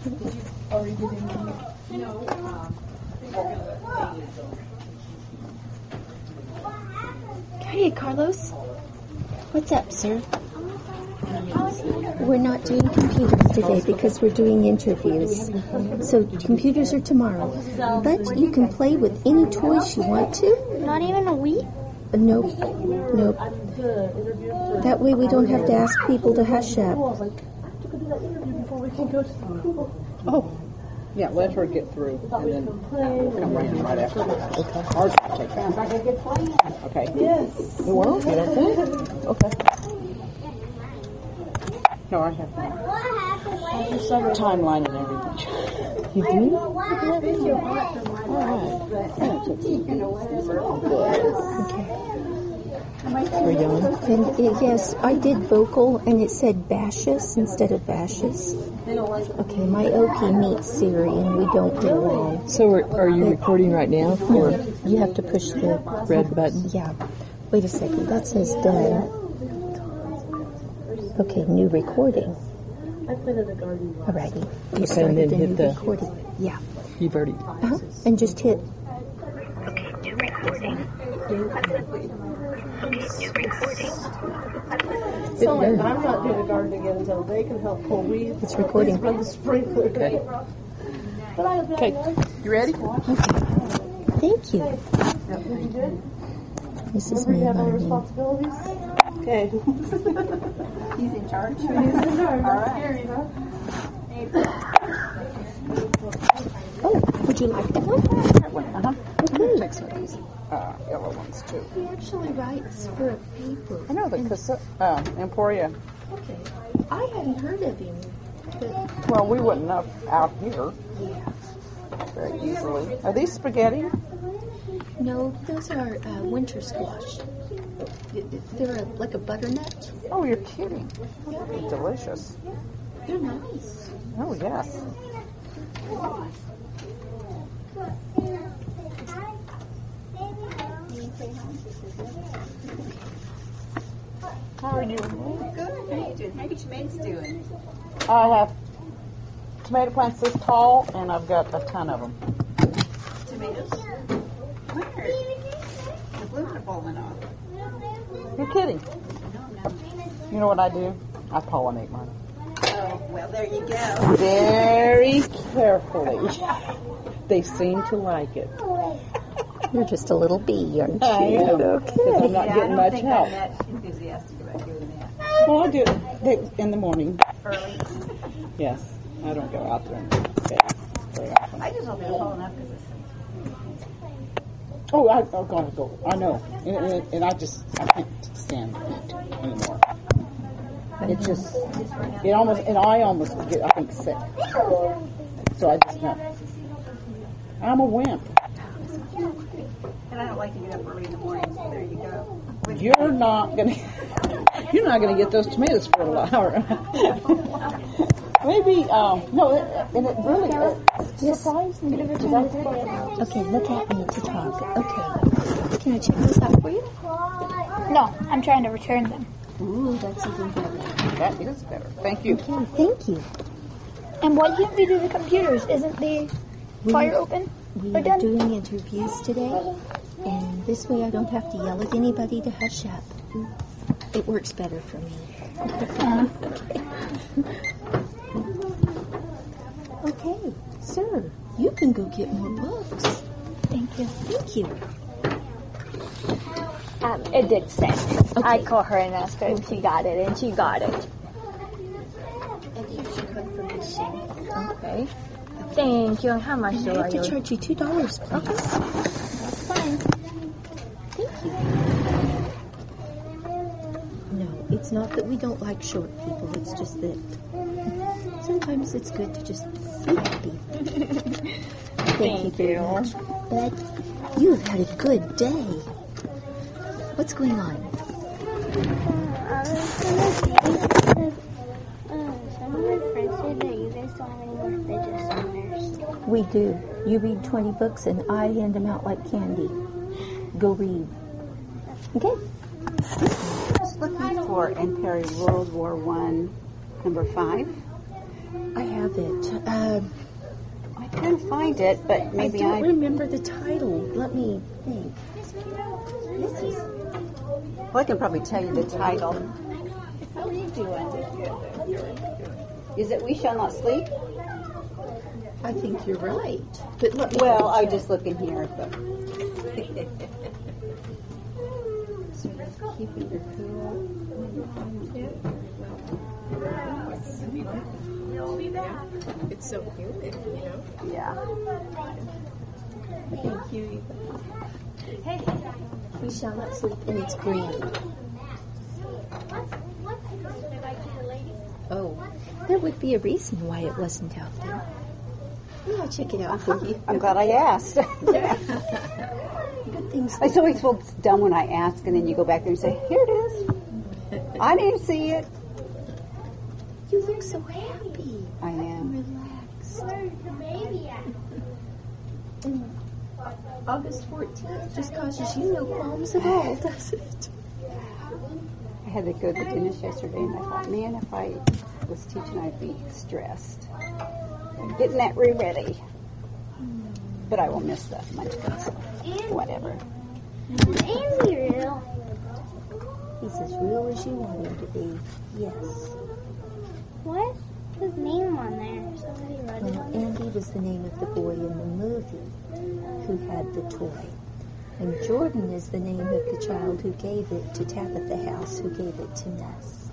Hey, Carlos. What's up, sir? We're not doing computers today because we're doing interviews. So computers are tomorrow. But you can play with any toys you want to. Not even a Wii? Nope. Nope. That way we don't have to ask people to hush up. Oh. Yeah, let her get through, and then come right after that. Okay. Ours will take time. Okay. Yes. You won't? You don't think? Okay. No, I have not. timeline and everything. You do? We're done. And yes, I did vocal, and it said Bashus instead of Bashus. Okay, my OP meets Siri, and we don't get along. So are you recording right now? No, you have to push the Red button? Yeah. Wait a second. That says done. Okay, new recording. Alrighty. You Okay, started and then the hit new the- recording. Yeah. You've already. And just hit. I'm not doing a garden again until they can help pull weeds. It's recording. Run the sprinkler. Okay. Okay. You ready? Thank you. This is me Have other learning. responsibilities? Okay. He's in charge. He's in charge. All right. Scary, huh? Oh, would you like that one? Take some of these yellow ones too. He actually writes for a paper. I know the Emporia. Okay. I hadn't heard of him. But Well, we wouldn't have out here very easily. Are these spaghetti? no, those are winter squash. They're like a butternut. Oh, you're kidding. Delicious. They're nice. Oh, yes. How are you? Good. How are you doing? How are your tomatoes doing? I have tomato plants this tall, and I've got a ton of them. Tomatoes? Where? The blooms are falling off. You're kidding. No. You know what I do? I pollinate mine. Oh, well, there you go. Very carefully. They seem to like it. You're just a little bee, aren't you? I am. Okay. Because I'm not I getting don't much think help. I'm that enthusiastic about doing that. Well, I do it in the morning. Early. Yes. I don't go out there and stay very often. I just hope it's tall enough because it's Oh, I've got to go. I know. And I can't stand the heat anymore. It just, I almost get, I think, sick. So I just know. I'm a wimp. and I don't like to get up early in the morning, so there you go. You're not gonna get those tomatoes for a while. Maybe, no, and it really surprised me. Okay, look at me to talk. Okay. Can I check this out for you? No, I'm trying to return them. Ooh, that's even better. That is better. Thank you. Okay, thank you. And why can't we do the computers? Isn't the fire open? We We're are done. doing interviews today, and this way I don't have to yell at anybody to hush up. It works better for me. Okay, sir, you can go get more books. Thank you. Thank you. It did say. I called her and asked her if she got it, and she got it. And here's your confirmation. Okay. Thank you. And how much And do I I have to owe? charge you $2, please. That's fine. Thank you. No, it's not that we don't like short people. It's just that sometimes it's good to just be happy. Thank you very much. Bud, you have had a good day. What's going on? Some of my friends said that you guys don't have any more religious honors. We do. You read 20 books and I hand them out like candy. Go read. Okay? I was looking for Imperial World War I, number 5. I have it. I couldn't find it, but maybe I don't remember the title. Let me think. This is... Well, I can probably tell you the title. How are you doing? Is it We Shall Not Sleep? I think you're right. But let me Well, I check. just look in here. But Keeping your cool. It's so humid, you know? yeah. Thank you. We shall not sleep, and it's green. Oh, There would be a reason why it wasn't out there. I'll check it out for you. I'm glad I asked. Good things. I always feel dumb when I ask, and then you go back there and say, "Here it is. I didn't see it." You look so happy. I am. Relaxed. Where's the baby at? August 14th just causes you no qualms at all, doesn't it? I had to go to the dentist yesterday, and I thought, man, if I was teaching, I'd be stressed. Getting that room ready. But I won't miss the munchkin, so whatever. Is Andy real? He's as real as you want him to be. Yes. What's his name on there? Somebody wrote it Well, on there. Andy was the name of the boy in the movie who had the toy. And Jordan is the name of the child who gave it to Tabitha House, who gave it to Ness.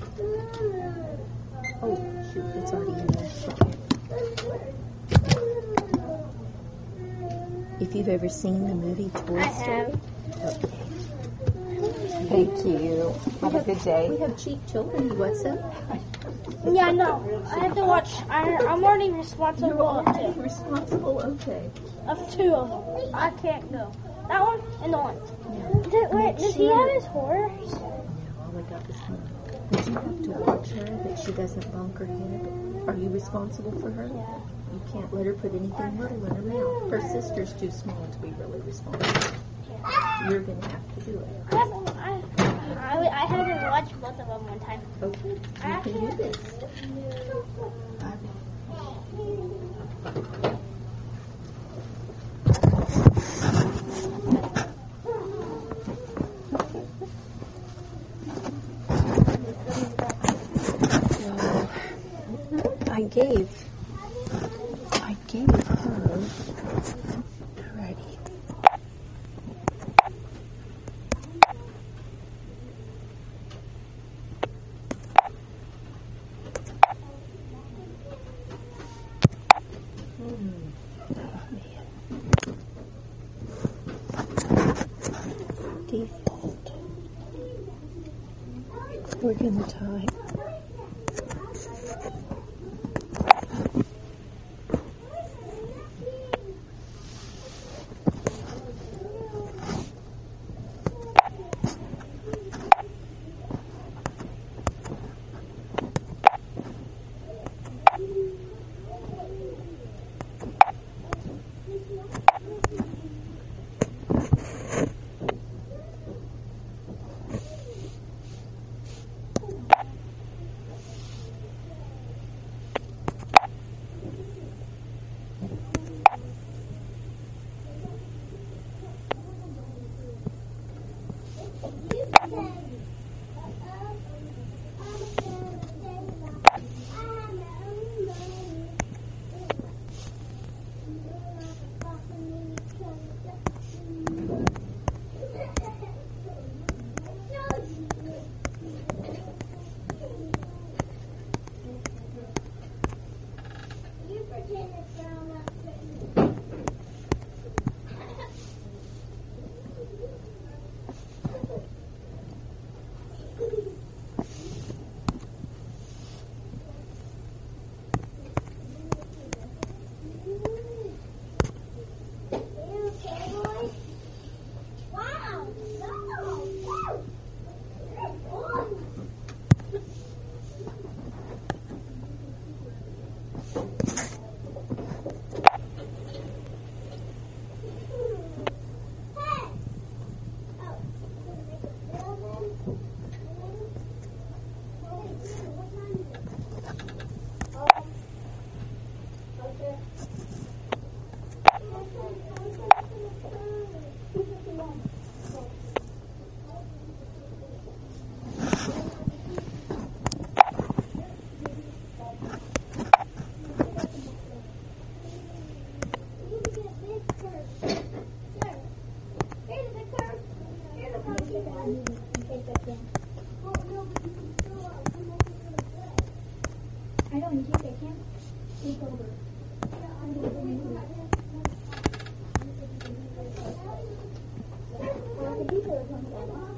Oh, shoot, it's already in there. If you've ever seen the movie Toy I Story. have. Okay. Thank you. Have a good We day. have cheap children. You want some? Yeah, no. I have to watch. I'm already responsible Responsible? Okay. of two of them. I can't go. That one and the one. Wait, does he have his horse? No, all I got was one. But you have to watch her that she doesn't bonk her head. Are you responsible for her? Yeah. You can't let her put anything little in her mouth. Her sister's too small to be really responsible. You're going to have to do it. I had to watch both of them one time. Okay, you can do this. I gave her. Alrighty. Default. We're gonna tie. I don't think I can. Take over. Well, the people are coming.